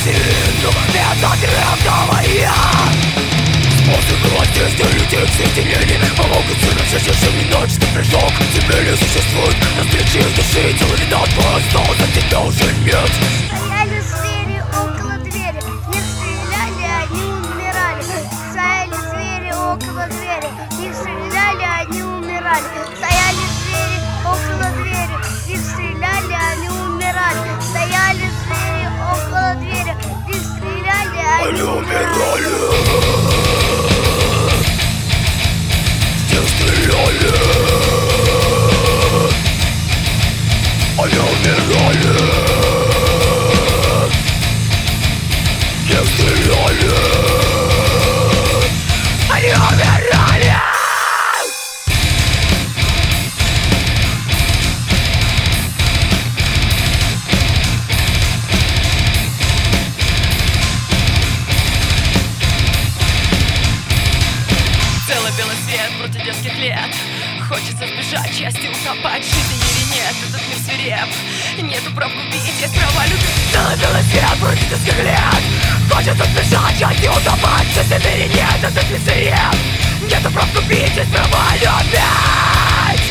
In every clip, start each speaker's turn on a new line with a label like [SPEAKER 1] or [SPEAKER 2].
[SPEAKER 1] причину метод древнего я. Способы воздействия людей к соединению помогут совершить тишине ночный прыжок. Тебе не существует различий души, тело вина твой остался, тебя уже нет.
[SPEAKER 2] Стояли звери около двери, их стреляли, они умирали. Стояли звери около двери, их стреляли, они умирали. Стояли звери около двери, их стреляли, они умирали. Стояли звери около двери, их стреляли,
[SPEAKER 1] Они умирали. Их стреляли. Они умирали. Их стреляли. Они умирали.
[SPEAKER 3] Целый белый свет против детских лет. Хочется сбежать, счастье утопать. Жизнь или нет, этот мир свиреп. Нету прав губить, есть права любить.
[SPEAKER 1] Целый белый свет против детских лет. Хочется сбежать, счастье утопать. Жизнь или нет, этот мир свиреп. Нету прав губить, есть права любить.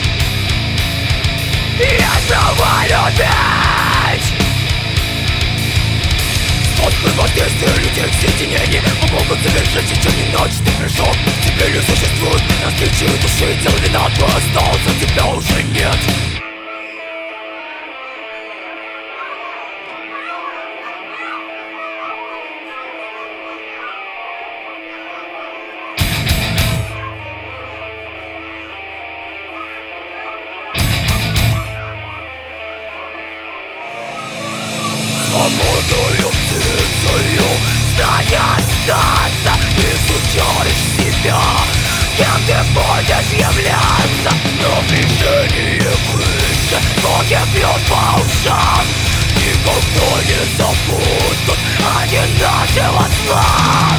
[SPEAKER 1] Есть права любить. Способы воздействия людей к соединению помогут совершить течение ночный прыжок. Тебе не существует различий души, тело вина твой остался, тебя уже нет. Свободою птицею знай остаться. Изучаешь себя, кем ты будешь являться. Но движение выше, ноги бьют по ушам. Никогда не забудут они нашего сна.